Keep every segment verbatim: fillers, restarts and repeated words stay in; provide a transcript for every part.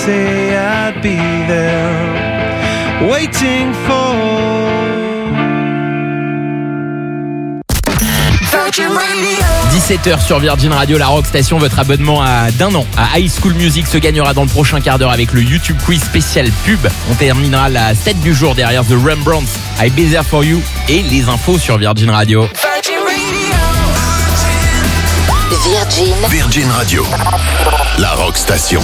say I'd be there, waiting for dix-sept heures sur Virgin Radio, la Rock Station. Votre abonnement à d'un an à High School Music se gagnera dans le prochain quart d'heure avec le YouTube Quiz spécial pub. On terminera la set du jour derrière The Rembrandts, I Be There For You et les infos sur Virgin Radio. Virgin. Virgin Radio, la Rock Station.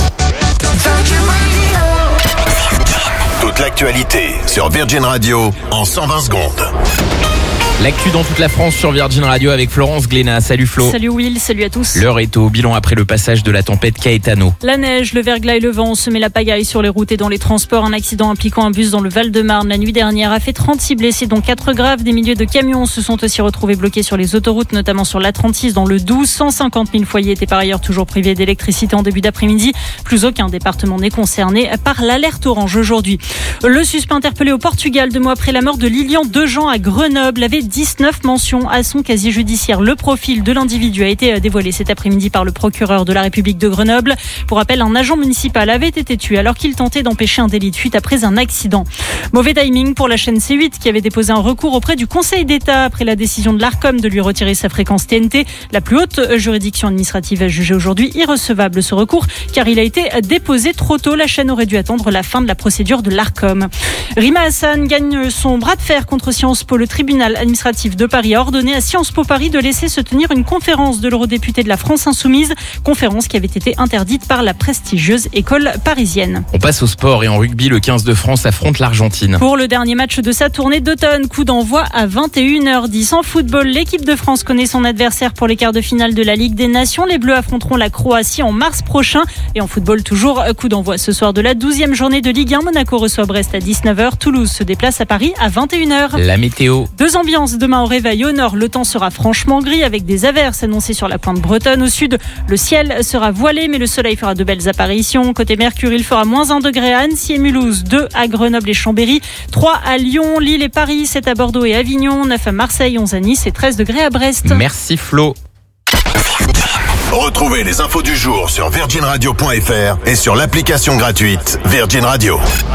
Toute l'actualité sur Virgin Radio en cent vingt secondes. L'actu dans toute la France sur Virgin Radio avec Florence Glénat. Salut Flo. Salut Will, salut à tous. L'heure est au bilan après le passage de la tempête Caetano. La neige, le verglas et le vent ont semé la pagaille sur les routes et dans les transports. Un accident impliquant un bus dans le Val-de-Marne la nuit dernière a fait trente-six blessés, dont quatre graves. Des milliers de camions se sont aussi retrouvés bloqués sur les autoroutes, notamment sur l'A trente-six dans le Doubs. cent cinquante mille foyers étaient par ailleurs toujours privés d'électricité en début d'après-midi. Plus aucun département n'est concerné par l'alerte orange aujourd'hui. Le suspect interpellé au Portugal deux mois après la mort de Lilian Dejean à Grenoble avait dix-neuf mentions à son casier judiciaire. Le profil de l'individu a été dévoilé cet après-midi par le procureur de la République de Grenoble. Pour rappel, un agent municipal avait été tué alors qu'il tentait d'empêcher un délit de fuite après un accident. Mauvais timing pour la chaîne C huit qui avait déposé un recours auprès du Conseil d'État après la décision de l'Arcom de lui retirer sa fréquence T N T. La plus haute juridiction administrative a jugé aujourd'hui irrecevable ce recours car il a été déposé trop tôt. La chaîne aurait dû attendre la fin de la procédure de l'Arcom. Rima Hassan gagne son bras de fer contre Sciences Po. Le tribunal administratif de Paris a ordonné à Sciences Po Paris de laisser se tenir une conférence de l'eurodéputé de la France Insoumise, conférence qui avait été interdite par la prestigieuse école parisienne. On passe au sport et en rugby, le quinze de France affronte l'Argentine. Pour le dernier match de sa tournée d'automne, coup d'envoi à vingt et une heures dix. En football, l'équipe de France connaît son adversaire pour les quarts de finale de la Ligue des Nations. Les Bleus affronteront la Croatie en mars prochain. Et en football, toujours coup d'envoi ce soir de la douzième journée de Ligue un. Monaco reçoit Brest à dix-neuf heures. Toulouse se déplace à Paris à vingt et une heures. La météo. Deux ambiances demain au réveil. Au nord, le temps sera franchement gris avec des averses annoncées sur la pointe bretonne. Au sud, le ciel sera voilé mais le soleil fera de belles apparitions. Côté Mercure, il fera moins un degré à Annecy et Mulhouse, deux à Grenoble et Chambéry, trois à Lyon, Lille et Paris, sept à Bordeaux et Avignon, neuf à Marseille, onze à Nice et treize degrés à Brest. Merci Flo. Retrouvez les infos du jour sur virgin radio point f r et sur l'application gratuite Virgin Radio.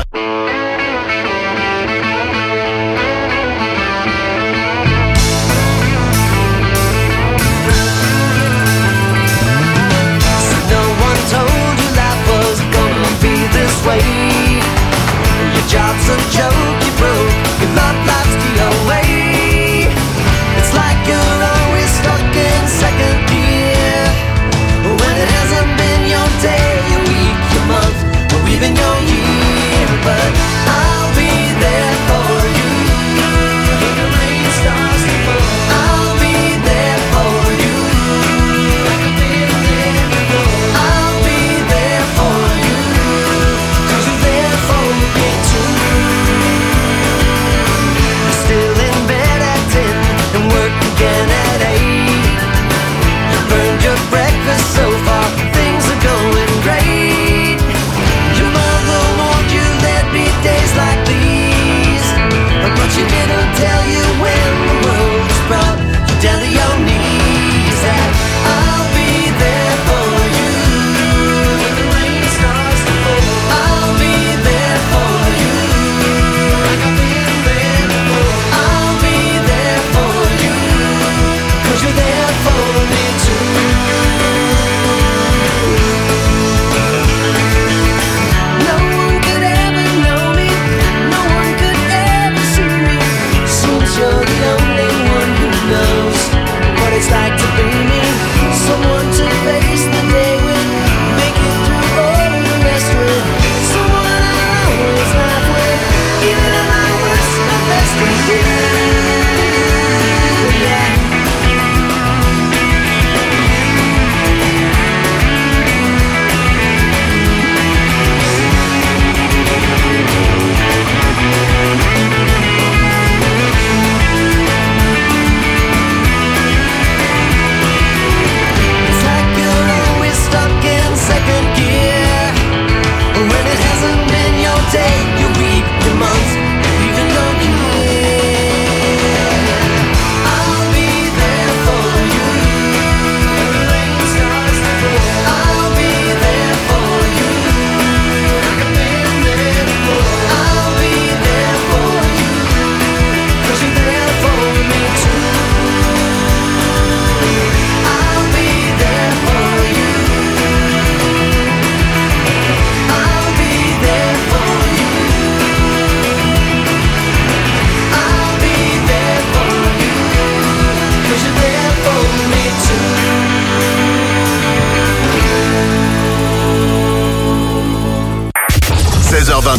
Your job's a joke, you broke, your love life's the away. It's like you're always stuck in second gear, when it hasn't been your day, your week, your month, or even your year. But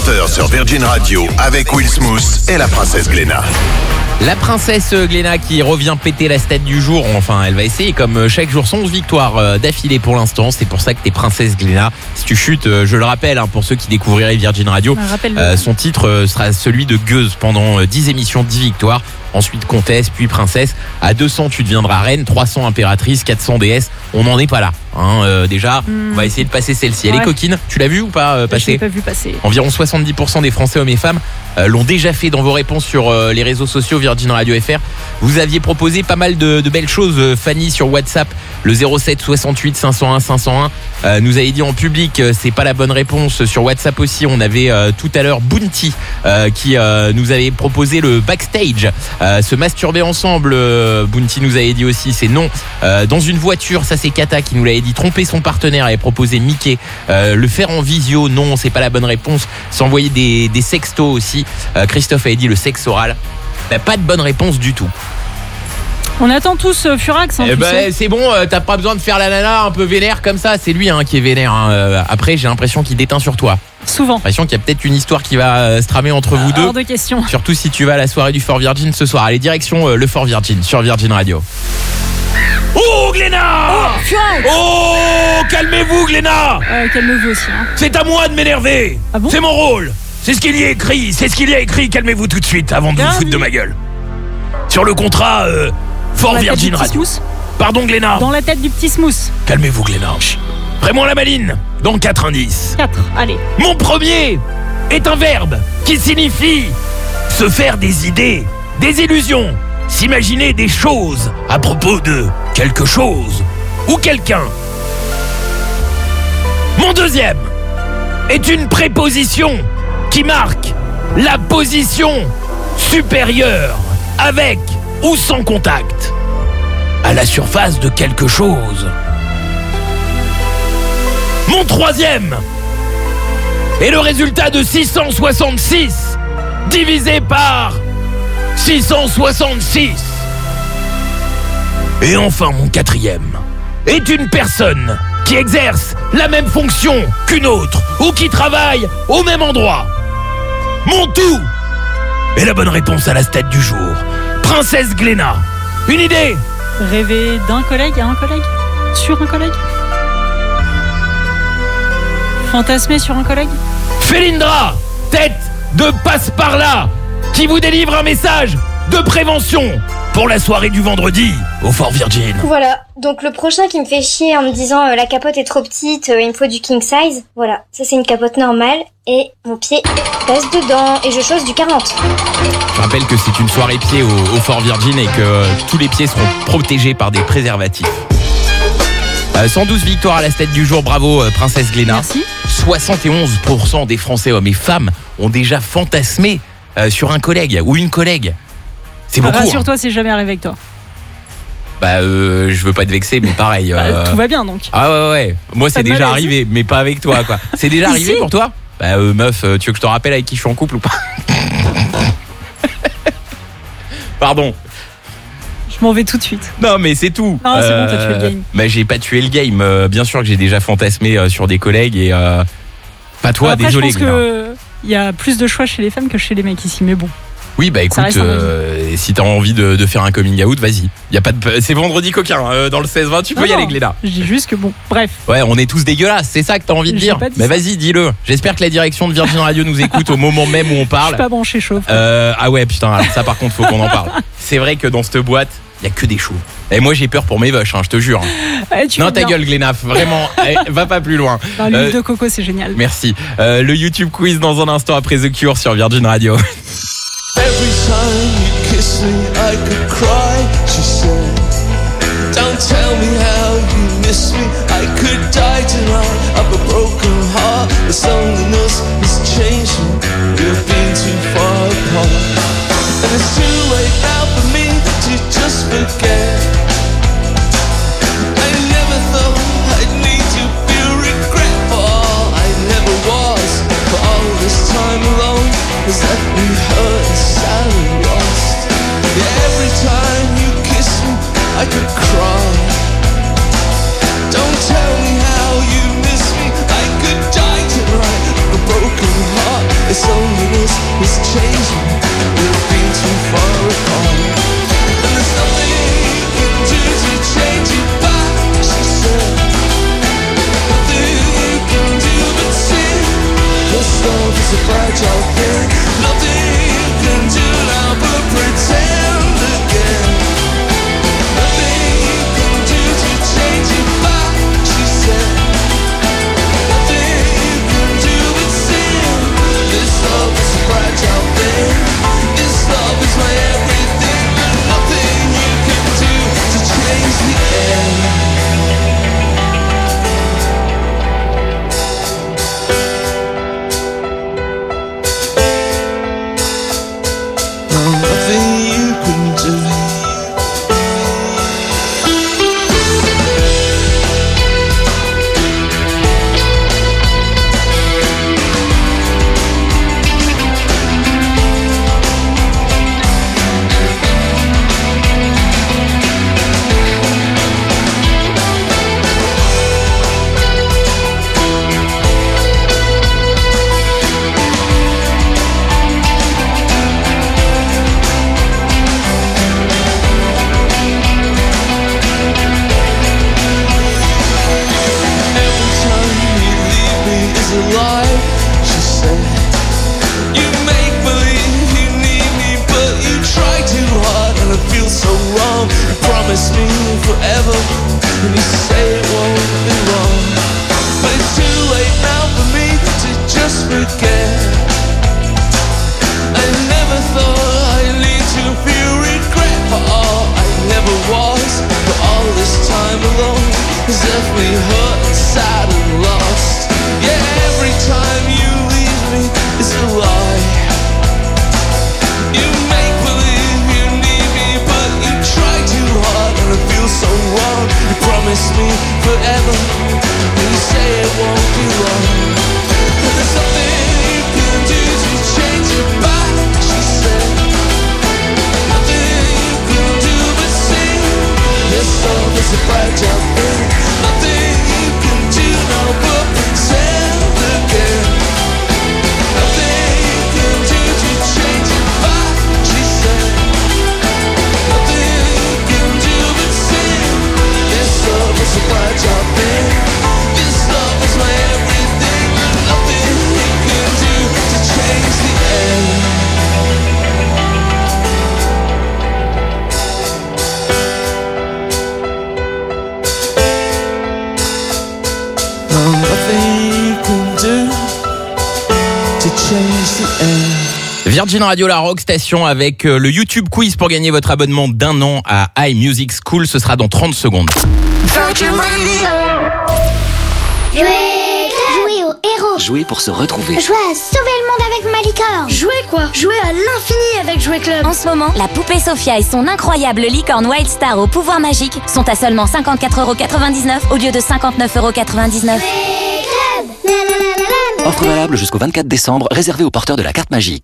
vingt heures sur Virgin Radio avec Will Smooth et la princesse Glenna. La princesse Glenna qui revient péter la stat du jour. Enfin, elle va essayer comme chaque jour. onze victoires d'affilée pour l'instant. C'est pour ça que t'es princesse Glenna. Si tu chutes, je le rappelle, hein, pour ceux qui découvriraient Virgin Radio, euh, son titre sera celui de gueuse pendant dix émissions, dix victoires. Ensuite comtesse, puis princesse. À deux cents, tu deviendras reine. trois cents, impératrice. quatre cents, déesse. On n'en est pas là. Hein, euh, déjà, mmh. on va essayer de passer celle-ci. Elle ouais. est coquine. Tu l'as vue ou pas euh, passer? Je l'ai pas vue passer. Environ soixante-dix pour cent des Français, hommes et femmes, euh, l'ont déjà fait dans vos réponses sur euh, les réseaux sociaux Virgin Radio F R. Vous aviez proposé pas mal de, de belles choses. Euh, Fanny sur WhatsApp, le zéro sept soixante-huit cinq cent un cinq cent un, euh, nous avait dit en public, euh, c'est pas la bonne réponse. Sur WhatsApp aussi, on avait euh, tout à l'heure Bounty euh, qui euh, nous avait proposé le backstage. Euh, se masturber ensemble, euh, Bounty nous avait dit aussi, c'est non. Euh, dans une voiture, ça c'est Kata qui nous l'avait dit. Tromper son partenaire, avait proposé Mickey. Euh, le faire en visio, non, c'est pas la bonne réponse. S'envoyer des, des sextos aussi. Euh, Christophe avait dit le sexe oral. Bah, pas de bonne réponse du tout. On attend tous euh, Furax. Hein, eh ben, c'est bon, euh, t'as pas besoin de faire la nana un peu vénère comme ça. C'est lui hein, qui est vénère. Hein. Euh, après, j'ai l'impression qu'il déteint sur toi. Souvent. J'ai l'impression qu'il y a peut-être une histoire qui va euh, se tramer entre euh, vous deux. Hors de question. Surtout si tu vas à la soirée du Fort Virgin ce soir. Allez, direction euh, le Fort Virgin sur Virgin Radio. Oh Glenna! Oh, Furax! Oh, calmez-vous Glenna! euh, Calmez-vous aussi. Hein. C'est à moi de m'énerver. Ah bon? C'est mon rôle. C'est ce qu'il y a écrit. C'est ce qu'il y a écrit. Calmez-vous tout de suite avant de Bien vous foutre dit. de ma gueule. Sur le contrat euh, Fort Virgin Radio. Pardon Glenna. Dans la tête du petit smooth. Calmez-vous Glenna. Vraiment la maline. Dans quatre indices. quatre, allez. Mon premier est un verbe qui signifie se faire des idées, des illusions, s'imaginer des choses à propos de quelque chose ou quelqu'un. Mon deuxième est une préposition qui marque la position supérieure avec ou sans contact à la surface de quelque chose. Mon troisième est le résultat de six cent soixante-six divisé par six cent soixante-six. Et enfin mon quatrième est une personne qui exerce la même fonction qu'une autre ou qui travaille au même endroit. Mon tout est la bonne réponse à la stat du jour. Princesse Glenna. Une idée? Rêver d'un collègue à un collègue? Sur un collègue? Fantasmer sur un collègue? Félindra, tête de passe-par-là, qui vous délivre un message de prévention pour la soirée du vendredi au Fort Virgin. Voilà, donc le prochain qui me fait chier en me disant euh, la capote est trop petite, euh, il me faut du king size, voilà, ça c'est une capote normale et mon pied passe dedans et je chausse du quarante. Je rappelle que c'est une soirée pied au, au Fort Virgin et que euh, tous les pieds seront protégés par des préservatifs. Euh, cent douze victoires à la stat du jour, bravo euh, princesse Glenna. Merci. soixante et onze pour cent des Français, hommes et femmes, ont déjà fantasmé euh, sur un collègue ou une collègue. C'est beaucoup. Rassure-toi, hein. c'est jamais arrivé avec toi. Bah, euh, je veux pas te vexer, mais pareil. Euh... Bah, tout va bien donc. Ah ouais, ouais. Moi, c'est déjà arrivé, mais pas avec toi, quoi. C'est déjà arrivé pour toi? Bah, euh, meuf, euh, tu veux que je te rappelle avec qui je suis en couple ou pas? Pardon. Je m'en vais tout de suite. Non, mais c'est tout. Non, c'est bon, t'as tué le game. Bah, j'ai pas tué le game. Euh, bien sûr que j'ai déjà fantasmé euh, sur des collègues et. Euh... Pas toi, Après, désolé. Je pense qu'il y a plus de choix chez les femmes que chez les mecs ici, mais bon. Oui, bah écoute, euh, si t'as envie de, de faire un coming out, vas-y. Y a pas de, c'est vendredi coquin, euh, dans le seize vingt, tu peux non, y aller, Glenna. Je dis juste que bon, bref. Ouais, on est tous dégueulasses, c'est ça que t'as envie de dire. Mais vas-y, dis-le. J'espère que la direction de Virgin Radio nous écoute au moment même où on parle. Je suis pas branché chaud. Euh, ah ouais, putain, alors ça par contre, faut qu'on en parle. C'est vrai que dans cette boîte, y a que des chauves. Et moi, j'ai peur pour mes vaches, hein, je te jure. Ouais, tu non, ta gueule, Glenna, vraiment, va pas plus loin. Non, l'huile euh, de coco, c'est génial. Merci. Euh, le YouTube quiz dans un instant après The Cure sur Virgin Radio. Every time you kiss me, I could cry, she said. Don't tell me how you miss me, I could die tonight of a broken heart. The loneliness is changing, we've been too far apart. And it's too late now for me to just forget. I never thought I'd need to feel regret for all I never was. For all this time alone has left me hurt and sad and lost. Yeah, every time you kiss me, I could cry. Don't tell me how you miss me, I could die tonight. A broken heart is a fragile thing. Nothing you can do now but pretend again. Nothing you can do to change it back, she said. Nothing you can do but sin. This love is a fragile thing. This love is my everything. And nothing you can do to change the end. Virgin Radio, la rock station, avec le YouTube quiz pour gagner votre abonnement d'un an à iMusic School. Ce sera dans trente secondes. Virgin Radio. Jouer, jouer au héros. Jouer pour se retrouver. Jouer à sauver le monde avec Malicorne. Jouer quoi? Jouer à l'infini avec Jouer Club. En ce moment, la poupée Sophia et son incroyable licorne Wild Star au pouvoir magique sont à seulement cinquante-quatre euros quatre-vingt-dix-neuf au lieu de cinquante-neuf euros quatre-vingt-dix-neuf. Offre valable jusqu'au vingt-quatre décembre, réservée aux porteurs de la carte magique.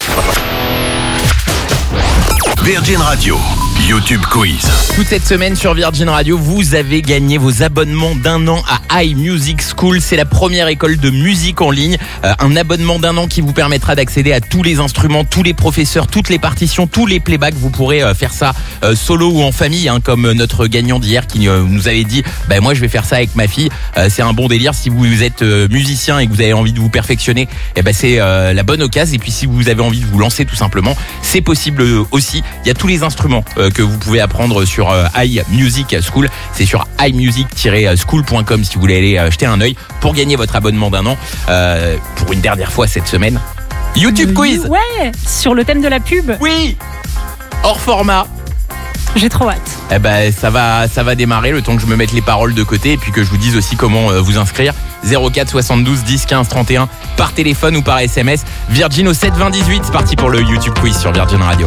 Virgin Radio, YouTube Quiz. Toute cette semaine sur Virgin Radio, vous avez gagné vos abonnements d'un an à iMusic School. C'est la première école de musique en ligne. Euh, un abonnement d'un an qui vous permettra d'accéder à tous les instruments, tous les professeurs, toutes les partitions, tous les playbacks. Vous pourrez euh, faire ça euh, solo ou en famille, hein, comme notre gagnant d'hier qui euh, nous avait dit bah, « moi je vais faire ça avec ma fille euh, ». C'est un bon délire. Si vous êtes euh, musicien et que vous avez envie de vous perfectionner, eh ben, c'est euh, la bonne occasion. Et puis si vous avez envie de vous lancer tout simplement, c'est possible aussi. Il y a tous les instruments euh, que vous pouvez apprendre sur euh, iMusic School. C'est sur i music tiret school point com si vous voulez aller euh, jeter un œil pour gagner votre abonnement d'un an. Euh, pour une dernière fois cette semaine, YouTube Quiz. Ouais, sur le thème de la pub. Oui, hors format. J'ai trop hâte. Eh ben, ça va, ça va démarrer le temps que je me mette les paroles de côté et puis que je vous dise aussi comment euh, vous inscrire. zéro quatre soixante-douze dix quinze trente et un par téléphone ou par S M S. Virgin au sept vingt dix-huit. C'est parti pour le YouTube Quiz sur Virgin Radio.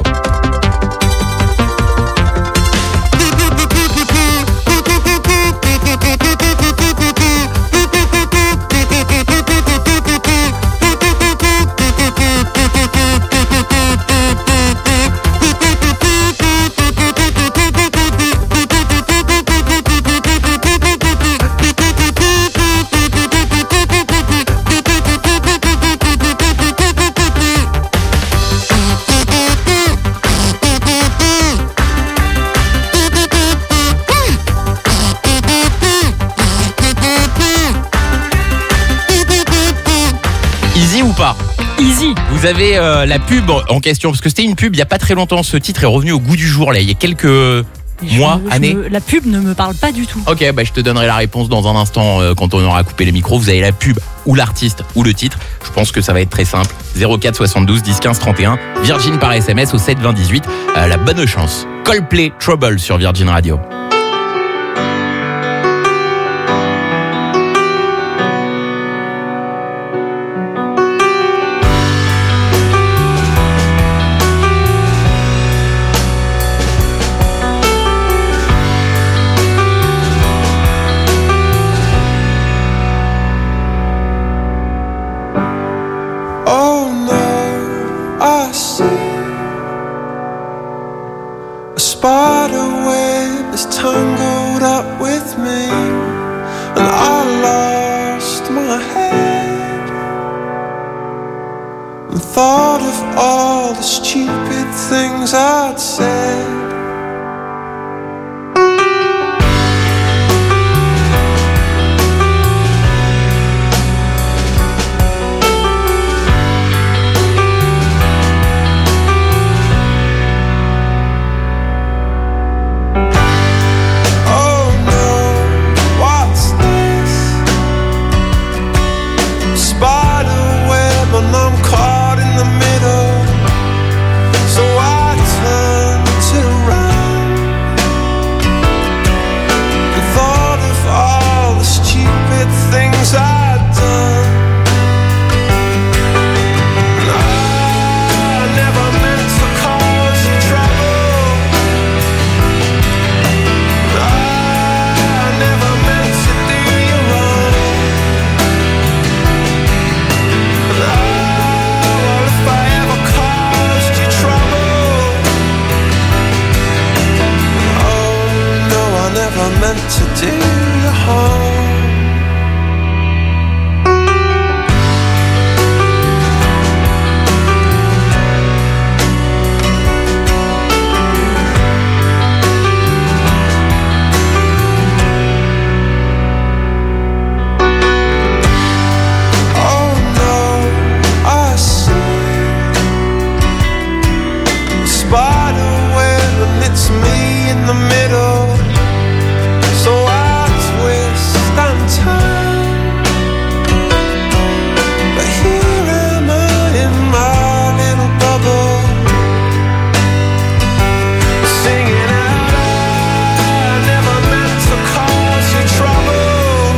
pas. Easy. Vous avez euh, la pub en question, parce que c'était une pub il y a pas très longtemps. Ce titre est revenu au goût du jour là, il y a quelques Je mois, me- je années. me- La pub ne me parle pas du tout. Ok, bah je te donnerai la réponse dans un instant euh, quand on aura coupé les micros. Vous avez la pub ou l'artiste ou le titre. Je pense que ça va être très simple. zéro quatre soixante-douze dix quinze trente et un. Virgin par S M S au sept vingt dix-huit. Euh, la bonne chance. Coldplay Trouble sur Virgin Radio. Oh no, I see a spider web is tangled up with me, and I lost my head and thought of all the stupid things I'd said. Oh no, what's this? Spider web and I'm caught in the middle. So I turned to run and thought of all the stupid things I'd done. And I never meant to cause you trouble. I never meant to do you wrong. And I, well, if I ever caused you trouble, oh no, I never meant to do you harm. Oh no, I see a spider web and it's me in the middle. So I twist and turn, but here am I in my little bubble, singing out, I never meant to cause you trouble.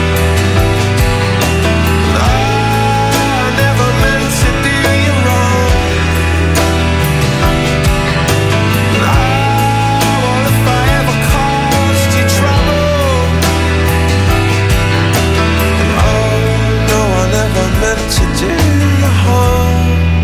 I never meant to do you wrong. I, well, if I ever caused you trouble, oh no, I never meant to do you harm.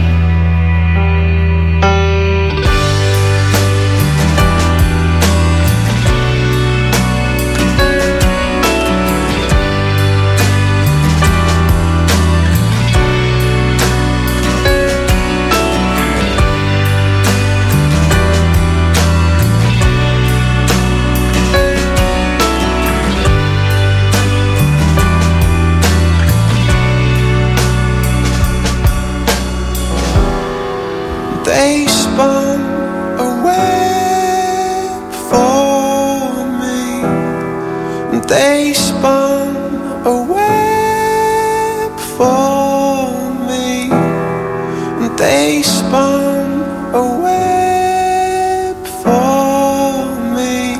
They spun a web for me. They spun a web for me. They spun a web for me.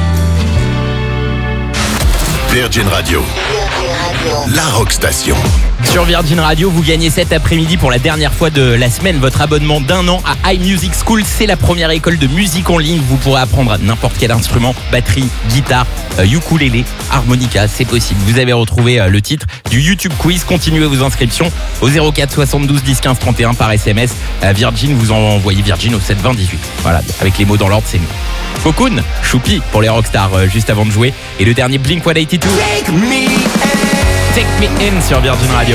Virgin Radio, la rock station. Sur Virgin Radio, vous gagnez cet après-midi pour la dernière fois de la semaine votre abonnement d'un an à iMusic School. C'est la première école de musique en ligne. Vous pourrez apprendre n'importe quel instrument, batterie, guitare, euh, ukulélé, harmonica, c'est possible. Vous avez retrouvé euh, le titre du YouTube Quiz. Continuez vos inscriptions au zéro quatre soixante-douze dix quinze trente et un par S M S. Euh, Virgin, vous envoyez Virgin au sept vingt dix-huit. Voilà, avec les mots dans l'ordre, c'est mieux. Cocoon, Choupi pour les Rockstars euh, juste avant de jouer. Et le dernier Blink cent quatre-vingt-douze. Take me in. Take me in sur Virgin Radio.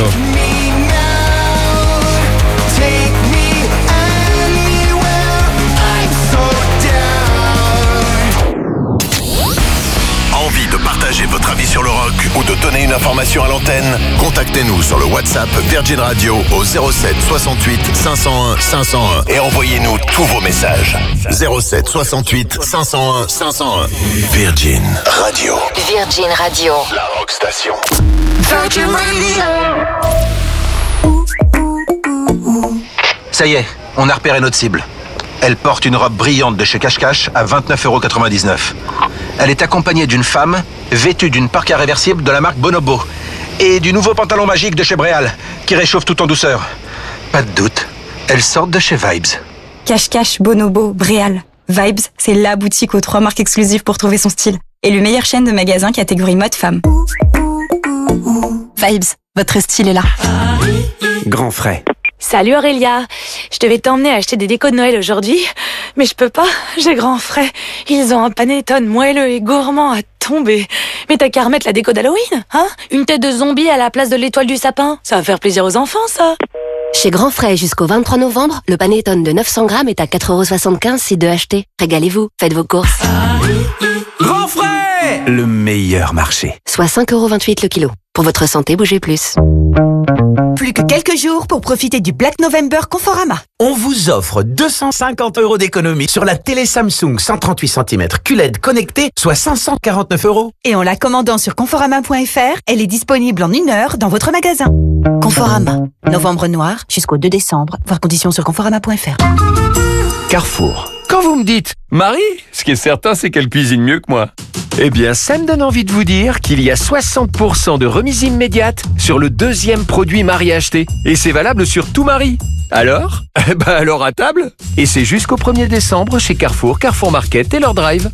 Envie de partager votre avis sur le rock ou de donner une information à l'antenne? Contactez-nous sur le WhatsApp Virgin Radio au zéro sept soixante-huit cinq cent un cinq cent un et envoyez-nous tous vos messages. zéro sept soixante-huit cinq cent un cinq cent un. Virgin Radio. Virgin Radio. La rock station. Virgin Radio. Ça y est, on a repéré notre cible. Elle porte une robe brillante de chez Cache Cache à vingt-neuf euros quatre-vingt-dix-neuf. Elle est accompagnée d'une femme vêtue d'une parka réversible de la marque Bonobo et du nouveau pantalon magique de chez Bréal qui réchauffe tout en douceur. Pas de doute, elles sortent de chez Vibes. Cache Cache, Bonobo, Bréal. Vibes, c'est la boutique aux trois marques exclusives pour trouver son style. Et le meilleure chaîne de magasins catégorie mode femme. Vibes, votre style est là. Grand frais. Salut Aurélia, je devais t'emmener acheter des décos de Noël aujourd'hui, mais je peux pas, j'ai grand frais. Ils ont un panettone moelleux et gourmand à tomber. Mais t'as qu'à remettre la déco d'Halloween, hein? Une tête de zombie à la place de l'étoile du sapin, ça va faire plaisir aux enfants ça. Chez Grand Frais jusqu'au vingt-trois novembre, le panettone de neuf cents grammes est à quatre euros soixante-quinze si deux achetés. Régalez-vous, faites vos courses. Grand Frais, le meilleur marché. Soit cinq euros vingt-huit le kilo. Pour votre santé, bougez plus. Plus que quelques jours pour profiter du Black November Conforama. On vous offre deux cent cinquante euros d'économie sur la télé Samsung cent trente-huit centimètres Q L E D connectée, soit cinq cent quarante-neuf euros. Et en la commandant sur conforama point f r, elle est disponible en une heure dans votre magasin. Conforama. Novembre noir jusqu'au deux décembre. Voir conditions sur conforama point f r. Carrefour. Quand vous me dites Marie, ce qui est certain, c'est qu'elle cuisine mieux que moi. Eh bien, ça me donne envie de vous dire qu'il y a soixante pour cent de remise immédiate sur le deuxième produit Marie acheté. Et c'est valable sur tout Marie. Alors? Eh ben alors à table. Et c'est jusqu'au premier décembre chez Carrefour, Carrefour Market et leur drive.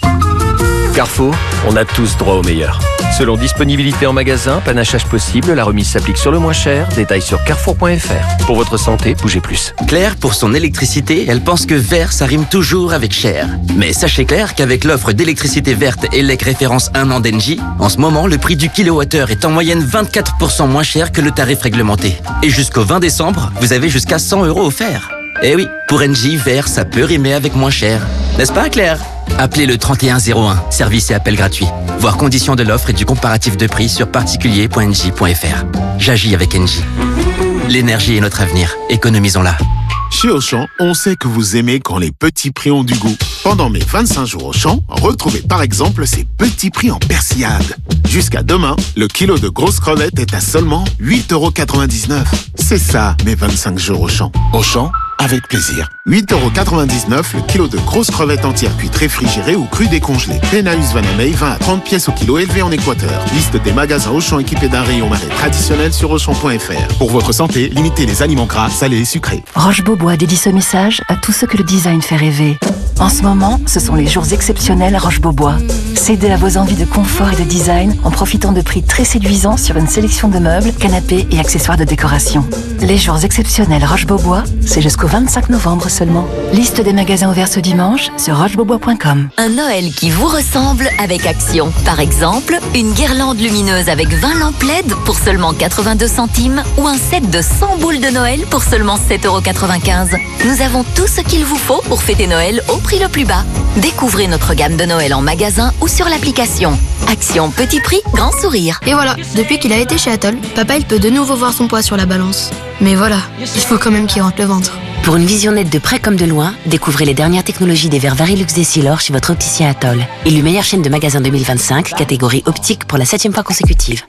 Carrefour, on a tous droit au meilleur. Selon disponibilité en magasin, panachage possible, la remise s'applique sur le moins cher. Détails sur carrefour point f r. Pour votre santé, bougez plus. Claire, pour son électricité, elle pense que vert, ça rime toujours avec cher. Mais sachez Claire qu'avec l'offre d'électricité verte E L E C référence un an d'Engie, en ce moment, le prix du kilowattheure est en moyenne vingt-quatre pour cent moins cher que le tarif réglementé. Et jusqu'au vingt décembre, vous avez jusqu'à cent euros offerts. Eh oui, pour Engie, vert, ça peut rimer avec moins cher. N'est-ce pas, Claire? Appelez le trente et un zéro un, service et appel gratuit. Voir conditions de l'offre et du comparatif de prix sur particulier point engie point f r. J'agis avec Engie. L'énergie est notre avenir, économisons-la. Chez Auchan, on sait que vous aimez quand les petits prix ont du goût. Pendant mes vingt-cinq jours Auchan, retrouvez par exemple ces petits prix en persillade. Jusqu'à demain, le kilo de grosses crevettes est à seulement huit euros quatre-vingt-dix-neuf. C'est ça, mes vingt-cinq jours Auchan. Auchan, avec plaisir. huit euros quatre-vingt-dix-neuf le kilo de grosses crevettes entières cuites réfrigérées ou crues décongelées. Penaeus Vanamei, vingt à trente pièces au kilo élevées en Équateur. Liste des magasins Auchan équipés d'un rayon marais traditionnel sur auchan point f r. Pour votre santé, limitez les aliments gras, salés et sucrés. Roche-Beaubois dédie ce message à tous ceux que le design fait rêver. En ce moment, ce sont les jours exceptionnels à Roche-Beaubois. Cédez à vos envies de confort et de design en profitant de prix très séduisants sur une sélection de meubles, canapés et accessoires de décoration. Les jours exceptionnels Roche-Beaubois, c'est jusqu'au vingt-cinq novembre seulement. Liste des magasins ouverts ce dimanche sur roche beaubois point com. Un Noël qui vous ressemble avec Action. Par exemple, une guirlande lumineuse avec vingt lampes L E D pour seulement quatre-vingt-deux centimes ou un set de cent boules de Noël pour seulement sept euros quatre-vingt-quinze. Nous avons tout ce qu'il vous faut pour fêter Noël au prix le plus bas. Découvrez notre gamme de Noël en magasin ou sur l'application. Action petit prix, grand sourire. Et voilà, depuis qu'il a été chez Atoll, papa il peut de nouveau voir son poids sur la balance. Mais voilà, il faut quand même qu'il rentre le ventre. Pour une vision nette de près comme de loin, découvrez les dernières technologies des verres Varilux Essilor chez votre opticien Atoll. Élu meilleure chaîne de magasins deux mille vingt-cinq, catégorie optique pour la septième fois consécutive.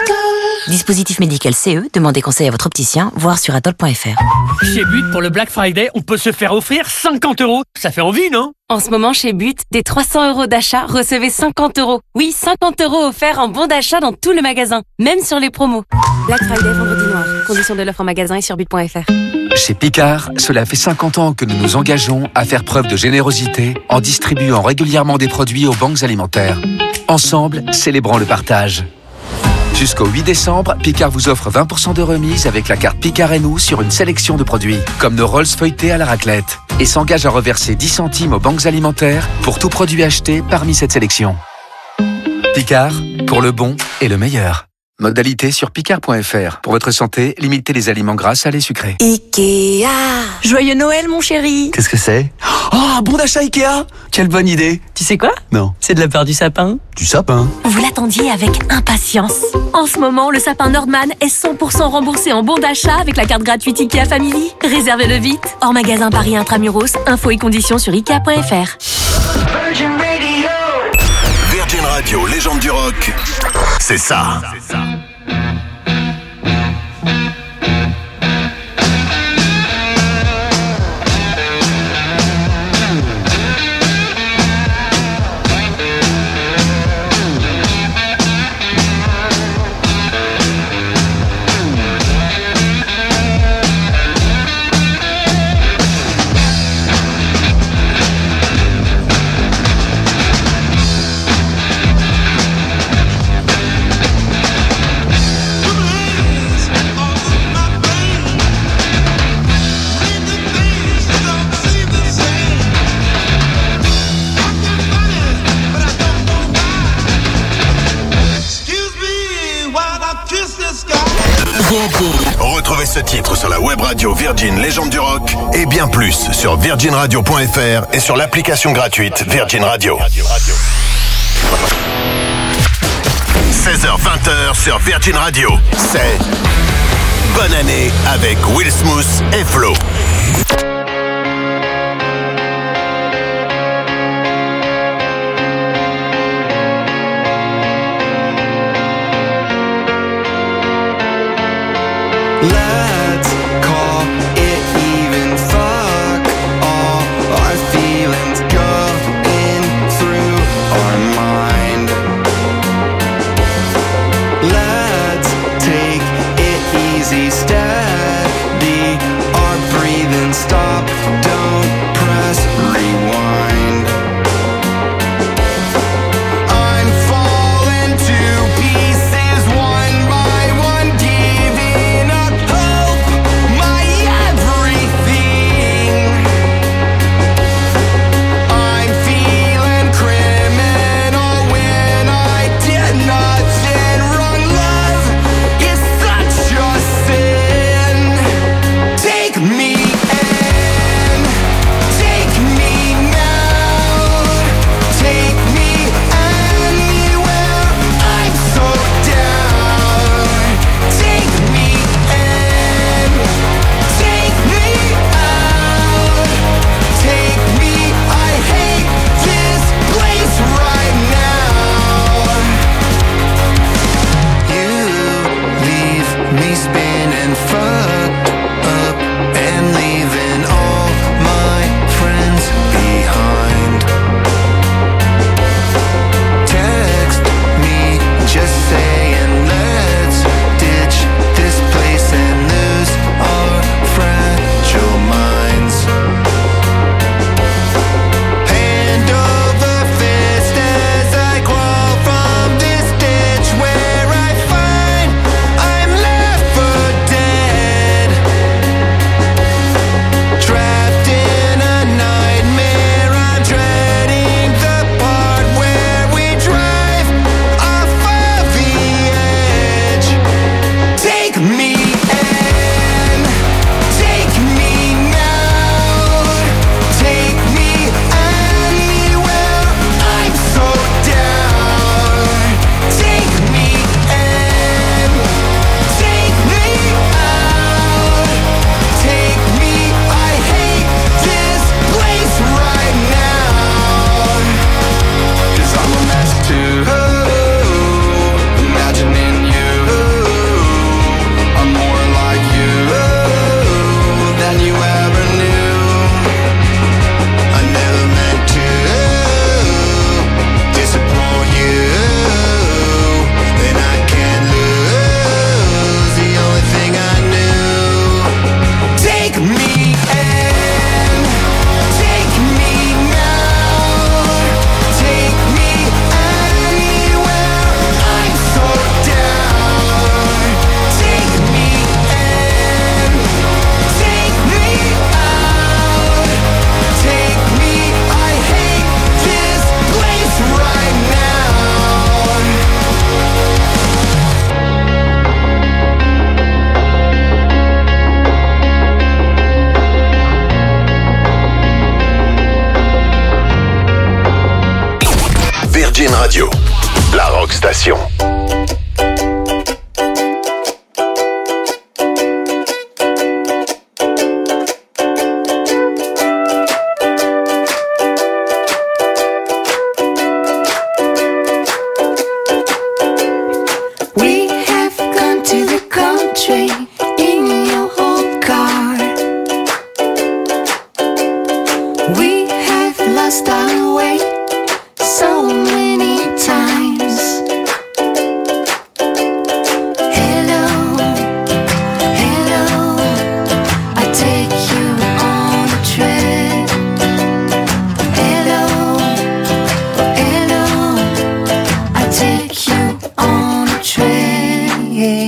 Dispositif médical C E, demandez conseil à votre opticien, voire sur atoll point f r. Chez But, pour le Black Friday, on peut se faire offrir cinquante euros. Ça fait envie, non? En ce moment, chez But, des trois cents euros d'achat, recevez cinquante euros. Oui, cinquante euros offerts en bon d'achat dans tout le magasin, même sur les promos. Black Friday, vendredi noir. Conditions de l'offre en magasin et sur but point f r. Chez Picard, cela fait cinquante ans que nous nous engageons à faire preuve de générosité en distribuant régulièrement des produits aux banques alimentaires. Ensemble, célébrons le partage. Jusqu'au huit décembre, Picard vous offre vingt pour cent de remise avec la carte Picard et nous sur une sélection de produits, comme nos Rolls feuilletés à la raclette, et s'engage à reverser dix centimes aux banques alimentaires pour tout produit acheté parmi cette sélection. Picard, pour le bon et le meilleur. Modalité sur picard point f r. Pour votre santé, limitez les aliments gras, salés, sucrés. Ikea. Joyeux Noël, mon chéri. Qu'est-ce que c'est? Oh, bon d'achat Ikea. Quelle bonne idée. Tu sais quoi? Non. C'est de la part du sapin. Du sapin? Vous l'attendiez avec impatience. En ce moment, le sapin Nordman est cent pour cent remboursé en bon d'achat avec la carte gratuite Ikea Family. Réservez-le vite. Hors magasin Paris Intramuros. Infos et conditions sur ikea point f r. Virgin Radio. Virgin Radio, légende du rock. C'est ça. C'est ça. Retrouvez ce titre sur la web radio Virgin Légende du Rock et bien plus sur virgin radio point f r et sur l'application gratuite Virgin Radio. seize heures vingt sur Virgin Radio. C'est Bonne année avec Will Smith et Flo. Let's call it even. Fuck all our feelings going through our mind. Let's take it easy, steady our breathing. Stop, don't press rewind. I'm falling to pieces one by one, giving up hope, my everything. I'm feeling criminal when I did nothing wrong. Love is such a sin. Take me in, take me now, take me anywhere. I'm so down. Take me in, take me out, take me. I hate this place right now. You leave me spinning, fucked up, and leaving all my friends behind. Text me just saying let's ditch this place and lose our fragile minds. Hand over fist as I crawl from this ditch where I find I'm left for dead.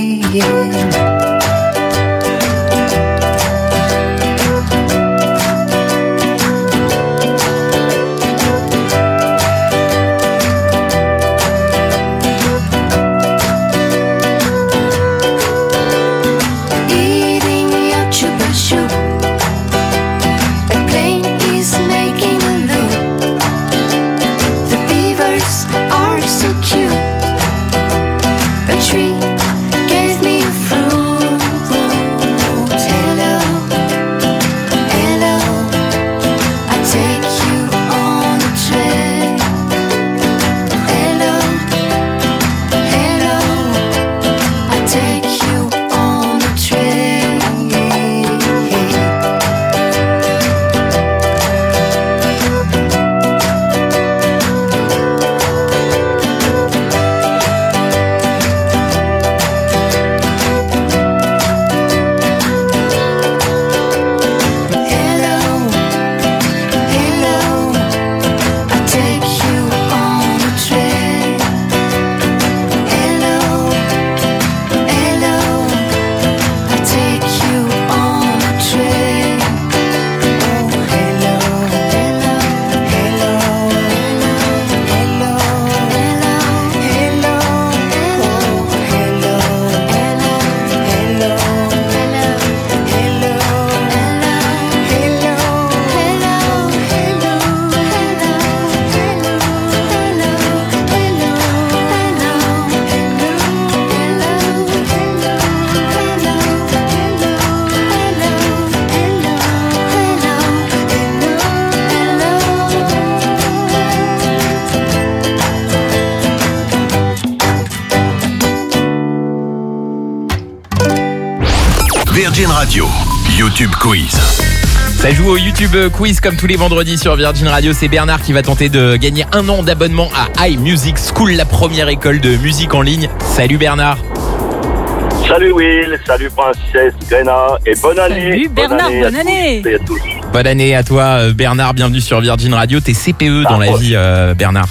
Virgin Radio, YouTube Quiz. Ça joue au YouTube Quiz comme tous les vendredis sur Virgin Radio. C'est Bernard qui va tenter de gagner un an d'abonnement à iMusic School, la première école de musique en ligne. Salut Bernard. Salut Will, salut Princesse Grena et bonne année. Salut Bernard, bonne année. Bonne année à tous. Bonne année à toi Bernard, bienvenue sur Virgin Radio. T'es C P E dans la vie euh, Bernard.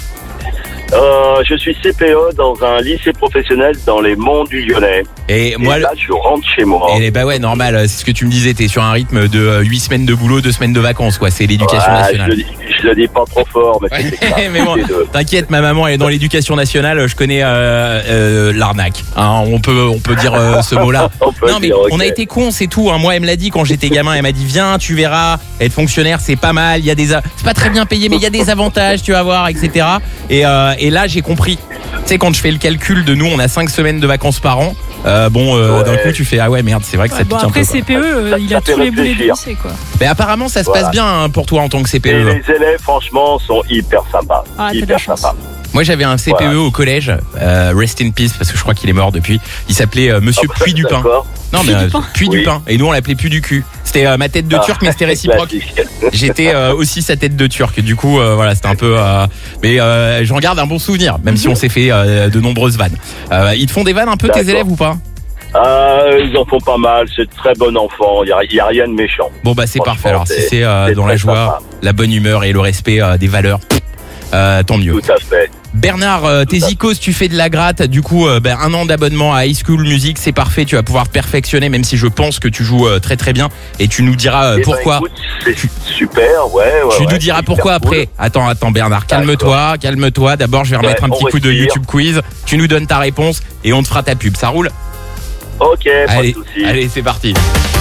Euh, je suis C P E dans un lycée professionnel dans les Monts du Lyonnais. Et, et moi, là, je rentre chez moi. Et bah ouais, normal, c'est ce que tu me disais, t'es sur un rythme de huit semaines de boulot, deux semaines de vacances, quoi. C'est l'éducation ouais, nationale. Je le, dis, je le dis pas trop fort, mais ouais, c'est ça. Mais bon, t'inquiète, ma maman elle est dans l'éducation nationale, je connais euh, euh, l'arnaque. Hein, on peut, on peut dire euh, ce mot-là. on peut non mais dire, okay. On a été cons, c'est tout. Hein. Moi, elle me l'a dit quand j'étais gamin, elle m'a dit viens, tu verras, être fonctionnaire, c'est pas mal. Il y a des, c'est pas très bien payé, mais il y a des avantages, tu vas voir, et cetera. Et, euh, et là, j'ai compris. Tu sais, quand je fais le calcul de nous, on a cinq semaines de vacances par an. Euh, bon, euh, ouais. D'un coup, tu fais ah ouais merde, c'est vrai que ouais, ça bon, pique un peu. Après C P E, euh, il a tous les boulets du lycée, quoi. Mais apparemment, ça se voilà. passe bien hein, pour toi en tant que C P E. Et les élèves, franchement, sont hyper sympas. Ah, hyper sympas. Moi, j'avais un C P E voilà. au collège, euh, rest in peace, parce que je crois qu'il est mort depuis. Il s'appelait euh, Monsieur oh, Puy du Pain. Non, mais euh, Puy oui. du Pain. Et nous, on l'appelait Puy du cul. C'était euh, ma tête de ah, turc, mais c'était réciproque. J'étais euh, aussi sa tête de turc. Du coup, euh, voilà, c'était un peu. Euh, mais euh, j'en garde un bon souvenir, même si on s'est fait euh, de nombreuses vannes. Euh, ils te font des vannes un peu tes élèves ou pas? Euh, ils en font pas mal, c'est de très bon enfant, il n'y a, y a rien de méchant. Bon bah c'est parfait, alors si c'est euh, dans la joie, sympa. La bonne humeur et le respect euh, des valeurs, euh, tant mieux. Tout à fait. Bernard, euh, t'es zikos, tu fais de la gratte, du coup euh, ben, un an d'abonnement à High School Music, c'est parfait, tu vas pouvoir perfectionner, même si je pense que tu joues euh, très très bien, et tu nous diras euh, eh pourquoi. Ben, écoute, c'est tu... super, ouais, ouais. Tu ouais, nous diras pourquoi cool. après. Attends, attends Bernard, calme-toi, calme-toi, d'abord je vais remettre ouais, un petit coup respire. de YouTube Quiz, tu nous donnes ta réponse, et on te fera ta pub, ça roule? Ok, pas allez, de soucis. Allez, c'est parti.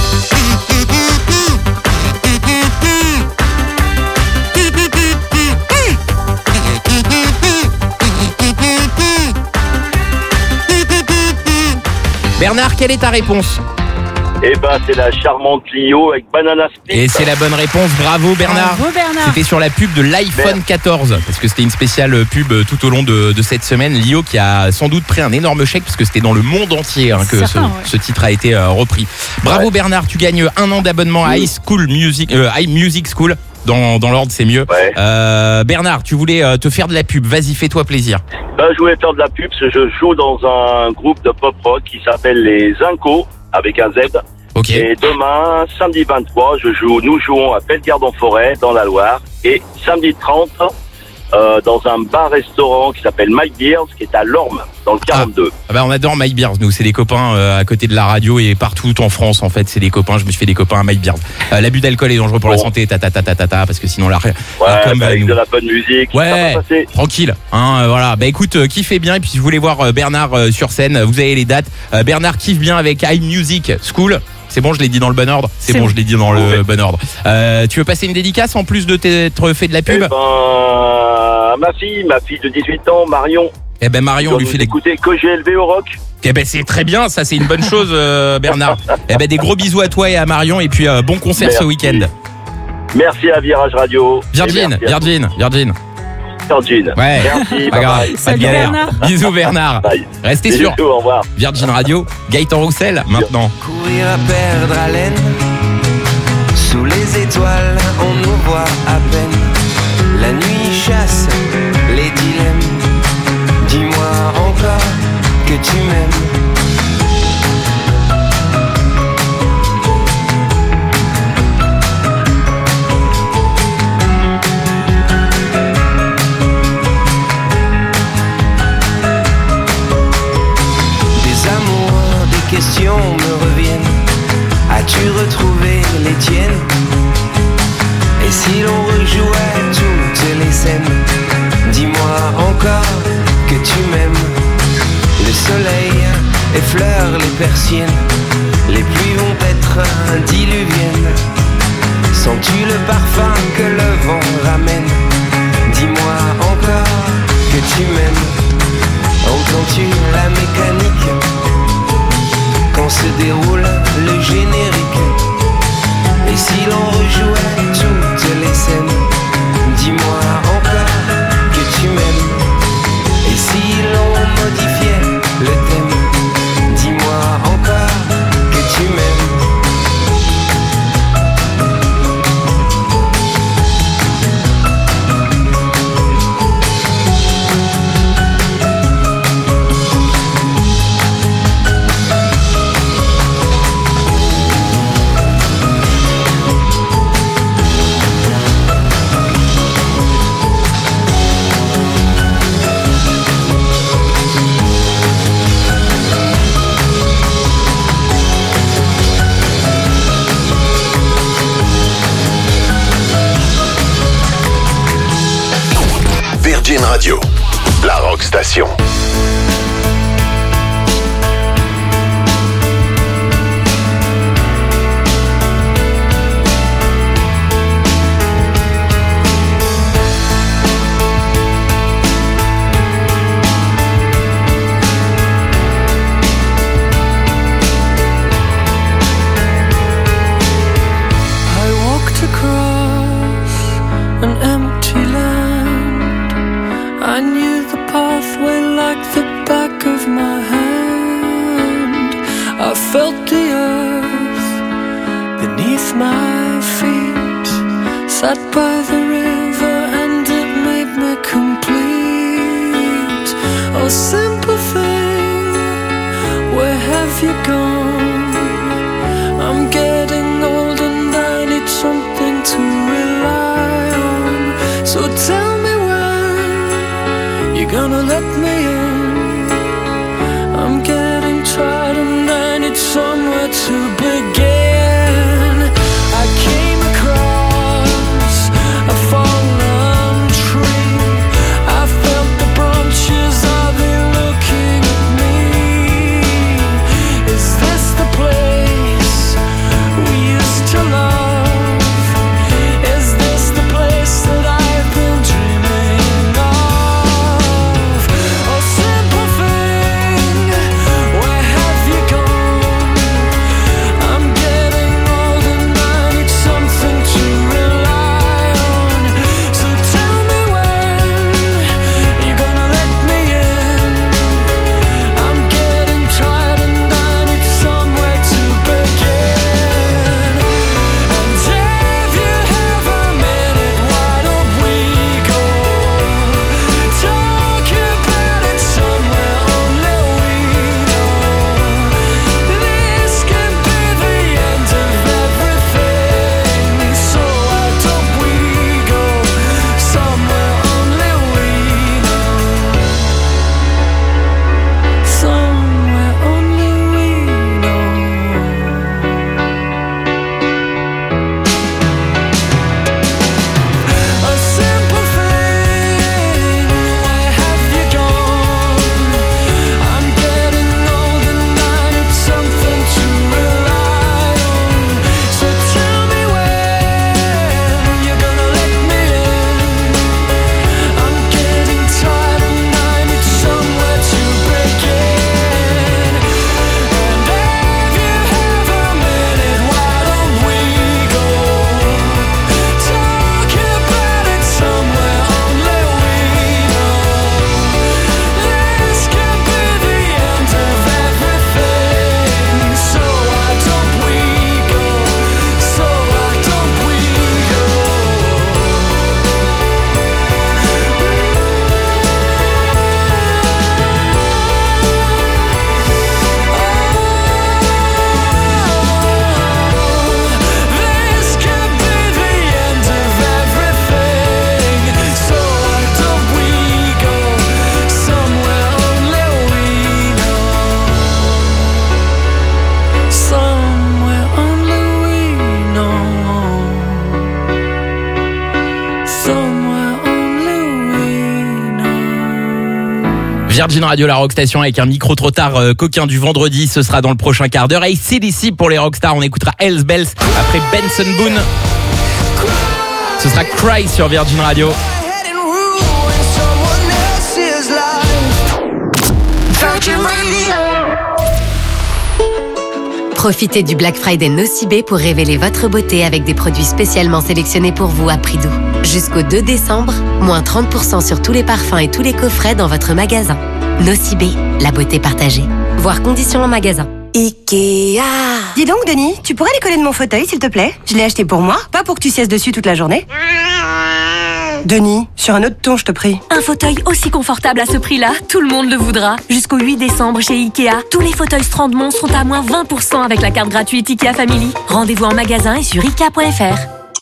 Bernard, quelle est ta réponse? Eh ben, c'est la charmante Clio avec Banana Split. Et c'est la bonne réponse, bravo Bernard. Bravo Bernard. C'était sur la pub de l'iPhone quatorze, parce que c'était une spéciale pub tout au long de, de cette semaine. Lio qui a sans doute pris un énorme chèque, parce que c'était dans le monde entier hein, que certain, ce, ouais. ce titre a été euh, repris. Bravo ouais. Bernard, tu gagnes un an d'abonnement à High School Music, euh, iMusic School. Dans, dans l'ordre, c'est mieux. Ouais. Euh, Bernard, tu voulais euh, te faire de la pub. Vas-y, fais-toi plaisir. Ben, je voulais faire de la pub parce que je joue dans un groupe de pop rock qui s'appelle les Incos, avec un Z. Okay. Et demain, samedi vingt-trois, je joue, nous jouons à Bellegarde-en-Forêt, dans la Loire. Et samedi trente, euh, dans un bar-restaurant qui s'appelle My Beers, qui est à Lorme, dans le quarante-deux. Ah bah on adore My Beers, nous, c'est des copains euh, à côté de la radio et partout en France, en fait, c'est des copains. Je me suis fait des copains à My Beers. Euh, l'abus d'alcool est dangereux pour bon. la santé, ta ta ta ta ta ta, parce que sinon la, ouais, la com, bah, avec nous... de la bonne musique, ouais, ça va passer. Tranquille, hein, euh, voilà. Bah écoute, euh, kiffez bien, et puis si vous voulez voir euh, Bernard euh, sur scène, vous avez les dates. Euh, Bernard kiffe bien avec High Music School. C'est bon, je l'ai dit dans le bon ordre. C'est, c'est bon, bon, je l'ai dit dans le ouais. bon ordre. Euh, tu veux passer une dédicace en plus de t'être fait de la pub? Eh ben, à ma fille, ma fille de dix-huit ans, Marion. Eh ben Marion, lui fait des... écouter que j'ai élevé au rock. Eh ben c'est très bien, ça c'est une bonne chose, euh, Bernard. Eh ben des gros bisous à toi et à Marion, et puis euh, bon concert merci. ce week-end. Merci à Virage Radio. Virgin, Virgin, Virgin. Virgin. Ouais. Merci. Pas grave. Pas de galère. Bisous Bernard. Bye. Restez sur au revoir. Virgin Radio. Gaëtan Roussel maintenant. Courir à perdre haleine. Sous les étoiles, on nous voit à peine. La nuit chasse les dilemmes. Dis-moi encore que tu m'aimes. Questions me reviennent. As-tu retrouvé les tiennes? Et si l'on rejouait toutes les scènes? Dis-moi encore que tu m'aimes. Le soleil effleure les persiennes. Les pluies vont être diluviennes. Sens-tu le parfum que le vent ramène? Dis-moi encore que tu m'aimes. Entends-tu la mécanique quand se déroule le générique? Et si l'on rejouait toutes les scènes? Dis-moi encore que tu m'aimes. Et si l'on modifiait le thème? Dis-moi encore que tu m'aimes. Virgin Radio, la rock station. Sat by the river and it made me complete. Oh, simple thing, where have you gone? I'm getting old and I need something to rely on. So tell me when you're gonna let me in. I'm getting tired and I need somewhere to begin. I came across a fallen tree. I felt the branches of it looking at me. Is this the place we used to love? Is this the place that I've been dreaming of? Oh, Virgin Radio, la Rockstation, avec un micro trop tard euh, coquin du vendredi. Ce sera dans le prochain quart d'heure. Et C D C pour les Rockstars. On écoutera Hells Bells après Benson Boone. Ce sera Cry sur Virgin Radio. Profitez du Black Friday Nocibé pour révéler votre beauté avec des produits spécialement sélectionnés pour vous à prix doux. Jusqu'au deux décembre, moins trente pour cent sur tous les parfums et tous les coffrets dans votre magasin. Nocibé, la beauté partagée. Voir conditions en magasin. Ikea. Dis donc, Denis, tu pourrais décoller de mon fauteuil, s'il te plaît? Je l'ai acheté pour moi, pas pour que tu siesses dessus toute la journée. Denis, sur un autre ton, je te prie. Un fauteuil aussi confortable à ce prix-là, tout le monde le voudra. Jusqu'au huit décembre chez Ikea, tous les fauteuils Strandmont seront à moins vingt pour cent avec la carte gratuite Ikea Family. Rendez-vous en magasin et sur ikea point f r.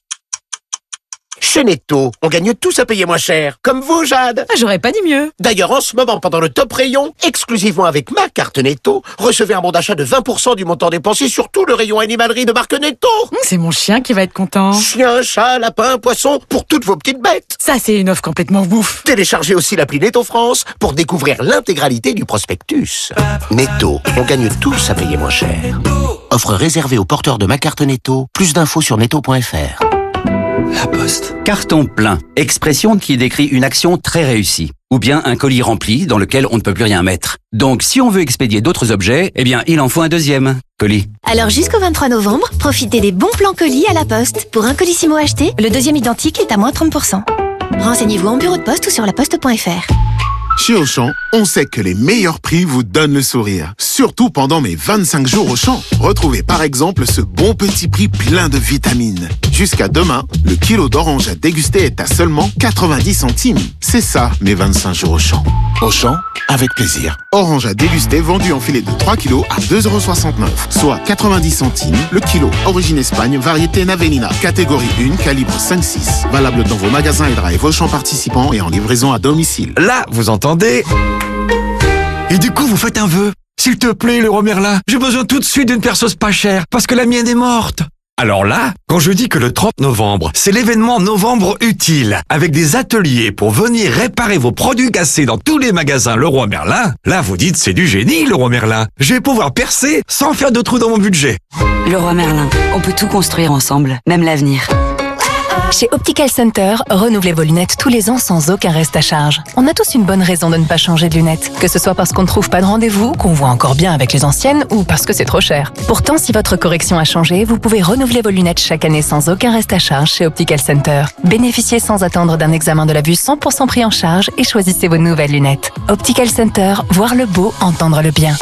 Chez Netto, on gagne tous à payer moins cher. Comme vous, Jade. J'aurais pas dit mieux. D'ailleurs, en ce moment, pendant le top rayon, exclusivement avec ma carte Netto, recevez un bon d'achat de vingt pour cent du montant dépensé sur tout le rayon animalerie de marque Netto. C'est mon chien qui va être content. Chien, chat, lapin, poisson, pour toutes vos petites bêtes. Ça, c'est une offre complètement bouffe. Téléchargez aussi l'appli Netto France pour découvrir l'intégralité du prospectus. Netto, on gagne tous à payer moins cher. Offre réservée aux porteurs de ma carte Netto. Plus d'infos sur netto point f r. La Poste. Carton plein. Expression qui décrit une action très réussie. Ou bien un colis rempli dans lequel on ne peut plus rien mettre. Donc, si on veut expédier d'autres objets, eh bien, il en faut un deuxième colis. Alors, jusqu'au vingt-trois novembre, profitez des bons plans colis à la Poste. Pour un colissimo acheté, le deuxième identique est à moins trente pour cent. Renseignez-vous en bureau de poste ou sur laposte point f r. Chez Auchan, on sait que les meilleurs prix vous donnent le sourire. Surtout pendant mes vingt-cinq jours Auchan. Retrouvez par exemple ce bon petit prix plein de vitamines. Jusqu'à demain, le kilo d'orange à déguster est à seulement quatre-vingt-dix centimes. C'est ça, mes vingt-cinq jours Auchan. Auchan, avec plaisir. Orange à déguster vendu en filet de trois kilos à deux euros soixante-neuf, soit quatre-vingt-dix centimes le kilo. Origine Espagne, variété Navelina. Catégorie un, calibre cinq six. Valable dans vos magasins et drive Auchan participants et en livraison à domicile. Là, vous entendez? Et du coup, vous faites un vœu. S'il te plaît, Leroy Merlin, j'ai besoin tout de suite d'une perceuse pas chère, parce que la mienne est morte. Alors là, quand je dis que le trente novembre, c'est l'événement Novembre Utile, avec des ateliers pour venir réparer vos produits cassés dans tous les magasins Leroy Merlin, là vous dites c'est du génie Leroy Merlin. Je vais pouvoir percer sans faire de trous dans mon budget. Leroy Merlin, on peut tout construire ensemble, même l'avenir. Chez Optical Center, renouvelez vos lunettes tous les ans sans aucun reste à charge. On a tous une bonne raison de ne pas changer de lunettes. Que ce soit parce qu'on ne trouve pas de rendez-vous, qu'on voit encore bien avec les anciennes ou parce que c'est trop cher. Pourtant, si votre correction a changé, vous pouvez renouveler vos lunettes chaque année sans aucun reste à charge chez Optical Center. Bénéficiez sans attendre d'un examen de la vue cent pour cent pris en charge et choisissez vos nouvelles lunettes. Optical Center, voir le beau, entendre le bien.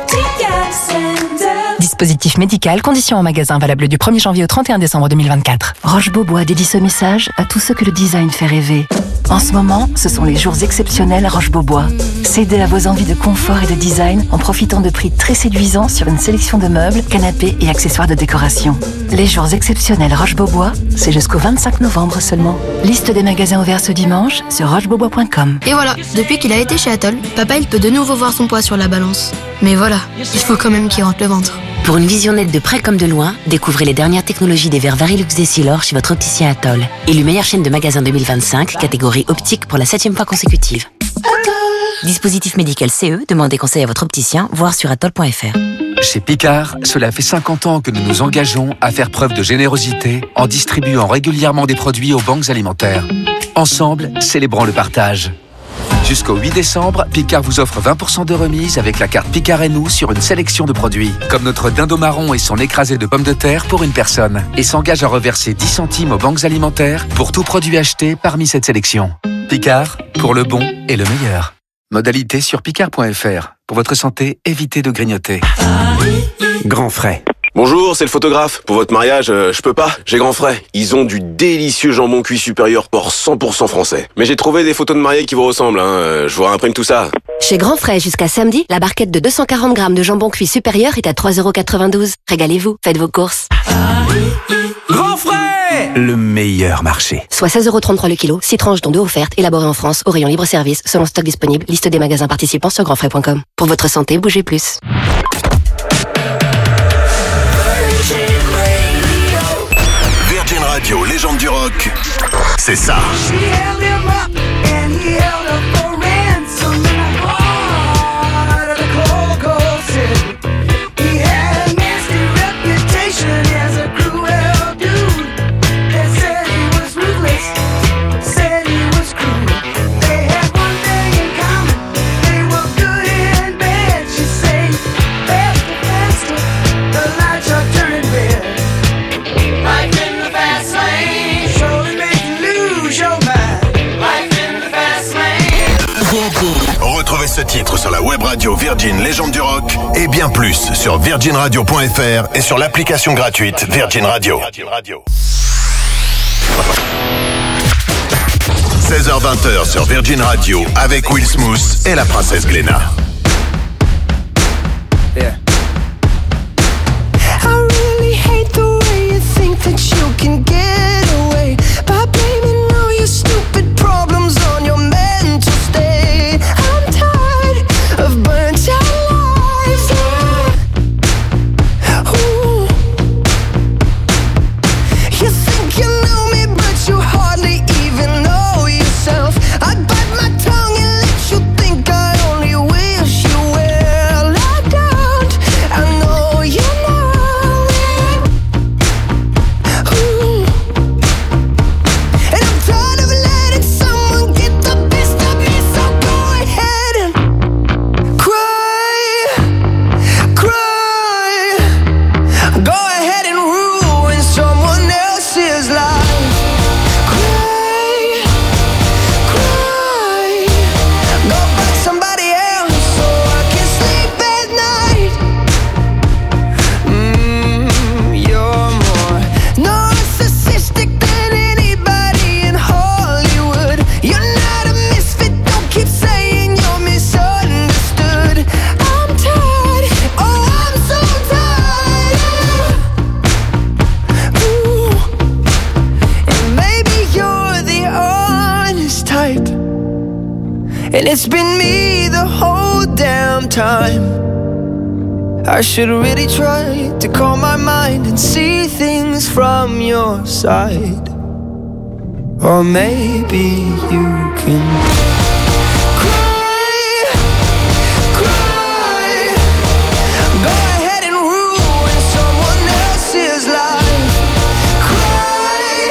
Dispositif médical, conditions en magasin valable du premier janvier au trente et un décembre deux mille vingt-quatre. Roche Beaubois dédie ce message à tous ceux que le design fait rêver. En ce moment, ce sont les jours exceptionnels à Roche Beaubois. Cédez à vos envies de confort et de design en profitant de prix très séduisants sur une sélection de meubles, canapés et accessoires de décoration. Les jours exceptionnels Roche Beaubois, c'est jusqu'au vingt-cinq novembre seulement. Liste des magasins ouverts ce dimanche sur roche beaubois point com. Et voilà, depuis qu'il a été chez Atoll, papa il peut de nouveau voir son poids sur la balance. Mais voilà, il faut quand même qu'il rentre le ventre. Pour une vision nette de près comme de loin, découvrez les dernières technologies des verres Varilux Essilor chez votre opticien Atoll. Élu meilleure chaîne de magasins deux mille vingt-cinq, catégorie optique pour la septième fois consécutive. Dispositif médical C E, demandez conseil à votre opticien, voir sur atoll point f r. Chez Picard, cela fait cinquante ans que nous nous engageons à faire preuve de générosité en distribuant régulièrement des produits aux banques alimentaires. Ensemble, célébrons le partage. Jusqu'au huit décembre, Picard vous offre vingt pour cent de remise avec la carte Picard et nous sur une sélection de produits, comme notre dindon marron et son écrasé de pommes de terre pour une personne, et s'engage à reverser dix centimes aux banques alimentaires pour tout produit acheté parmi cette sélection. Picard, pour le bon et le meilleur. Modalité sur picard point f r. Pour votre santé, évitez de grignoter. Grand frais. Bonjour, c'est le photographe. Pour votre mariage, euh, je peux pas. J'ai grand frais. Ils ont du délicieux jambon cuit supérieur porc cent pour cent français. Mais j'ai trouvé des photos de mariés qui vous ressemblent, hein. Euh, je vous réimprime tout ça. Chez Grand Frais, jusqu'à samedi, la barquette de deux cent quarante grammes de jambon cuit supérieur est à trois euros quatre-vingt-douze. Régalez-vous, faites vos courses. Grand frais! Le meilleur marché. Soit seize euros trente-trois le kilo, six tranches dont deux offertes, élaborées en France, au rayon libre-service, selon stock disponible, liste des magasins participants sur grand frais point com. Pour votre santé, bougez plus. Virgin Radio, légende du rock, c'est ça. titres sur la web radio Virgin Légende du Rock et bien plus sur virgin radio point f r et sur l'application gratuite Virgin Radio. seize heures vingt sur Virgin Radio avec Will Smooth et la princesse Glenna. Yeah. I really hate the way you think that you can get away by blaming all your stupid problems on your mental state. I'm tired of burnt out lives. Ooh. You think you know me, but you hardly even know yourself. I bite my tongue and let you think I only wish you well. I don't, I know you know it. Ooh. And I'm tired of letting someone get the best of me, so go ahead and cry, cry. Go ahead and ruin someone else's life. Cry, cry. Go find somebody else so I can sleep at night. Mm, you're more narcissistic than anybody in Hollywood. You're not a misfit, don't keep saying you're misunderstood. I'm tired, oh I'm so tired. Ooh. And maybe you're the honest type, and it's been me the whole damn time. I should really try to calm my mind and see things from your side. Or maybe you can cry, cry. Go ahead and ruin someone else's life. Cry,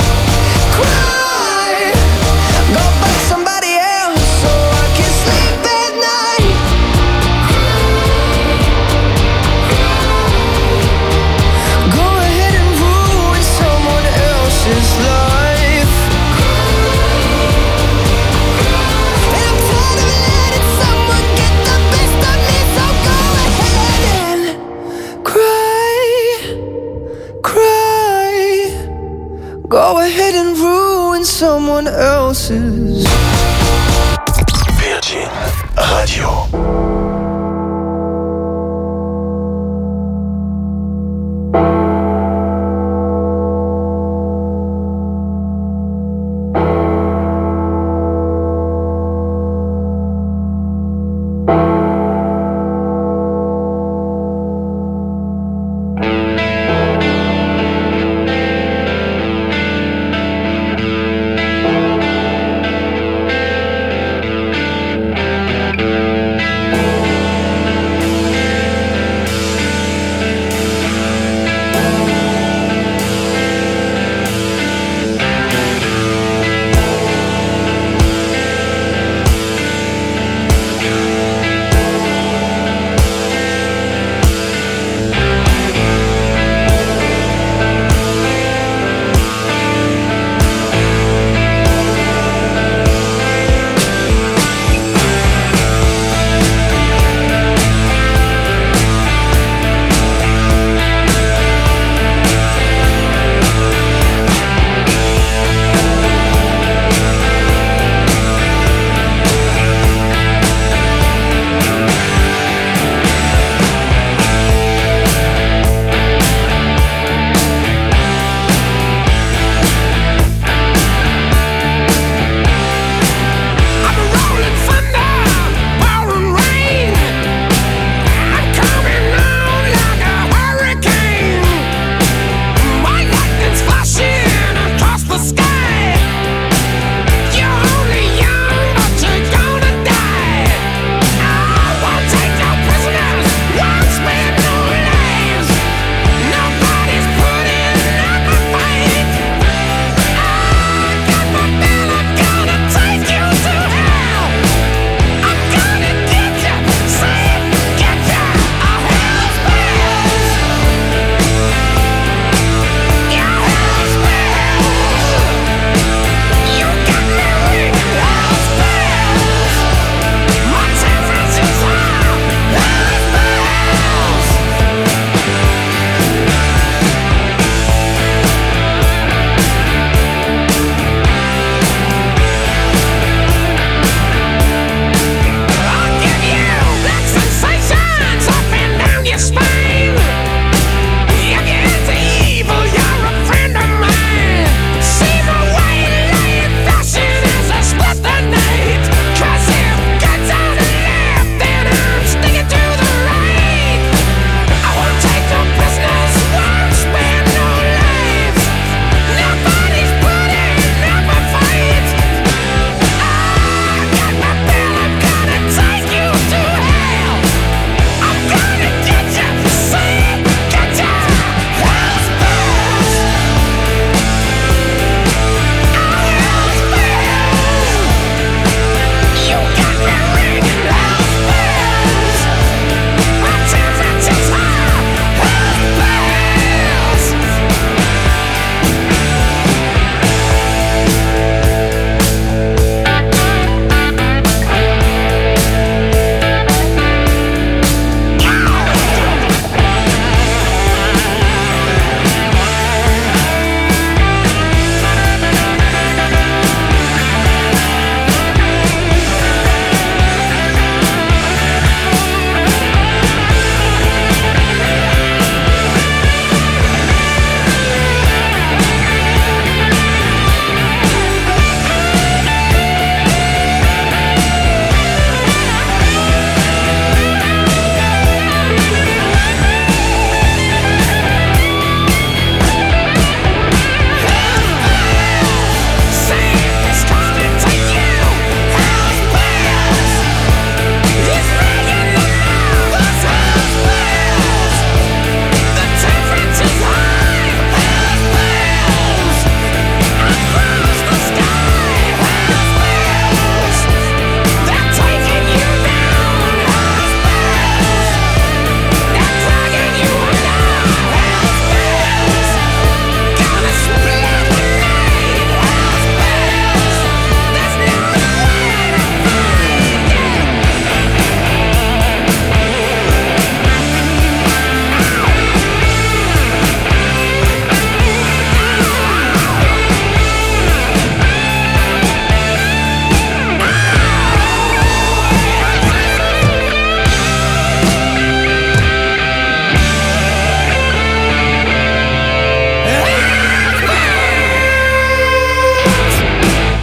cry. Go find somebody else so I can sleep at night. Go ahead and ruin someone else's life. And I'm tired of letting someone get the best of me, so go ahead and cry, cry. Go ahead and ruin someone else's. Virgin Radio. Cry,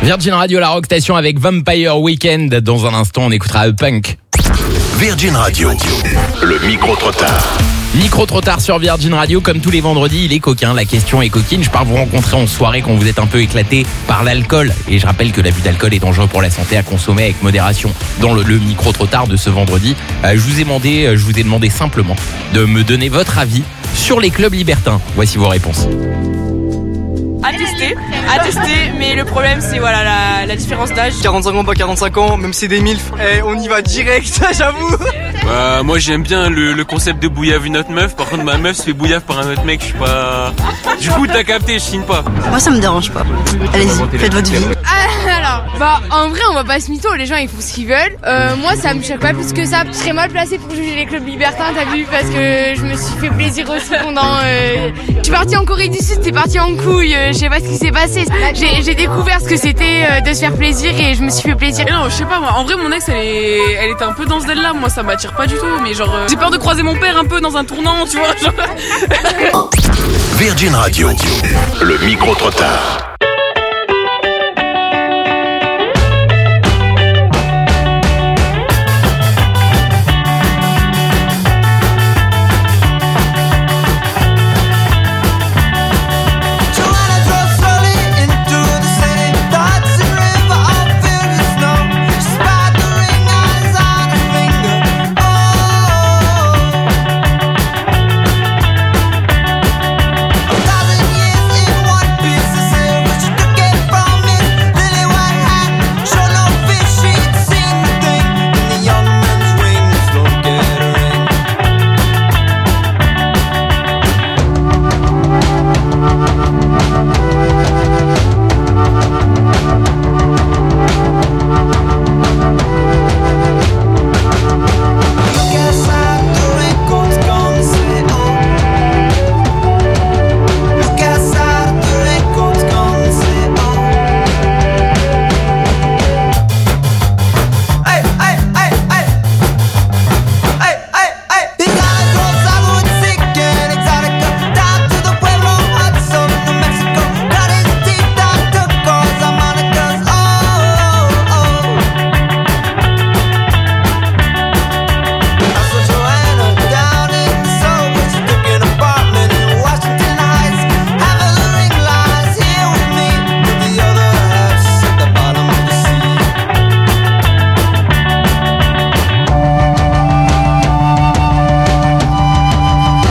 Virgin Radio, la rock station avec Vampire Weekend. Dans un instant, on écoutera A Punk. Virgin Radio, le micro-trottoir. Micro-trottoir sur Virgin Radio, comme tous les vendredis, il est coquin, la question est coquine. Je pars vous rencontrer en soirée quand vous êtes un peu éclaté par l'alcool. Et je rappelle que l'abus d'alcool est dangereux pour la santé, à consommer avec modération. Dans le, le micro-trottoir de ce vendredi, euh, je vous ai demandé, je vous ai demandé simplement de me donner votre avis sur les clubs libertins. Voici vos réponses. À tester, à tester, mais le problème c'est voilà la, la différence d'âge. quarante-cinq ans, pas quarante-cinq ans, même si c'est des milfs, eh, on y va direct, j'avoue. Bah, moi j'aime bien le, le concept de bouillave une autre meuf, par contre ma meuf se fait bouillave par un autre mec, je suis pas... Du coup t'as capté, je signe pas. Moi ça me dérange pas. Allez-y, faites votre vie. Ah, alors, bah en vrai on va pas se mytho, les gens ils font ce qu'ils veulent. Euh, moi ça me choque pas plus que ça. Je serais mal placée pour juger les clubs libertins, t'as vu, parce que je me suis fait plaisir aussi pendant... Euh... Je suis partie en Corée du Sud, t'es partie en couille, euh, je sais pas ce qui s'est passé. J'ai, j'ai découvert ce que c'était euh, de se faire plaisir et je me suis fait plaisir. Et non, je sais pas, moi, en vrai mon ex elle, est... elle était un peu dans ce délire là, moi ça m'attire pas du tout, mais genre euh, j'ai peur de croiser mon père un peu dans un tournant, tu vois. Genre... Virgin Radio, le micro-trottoir.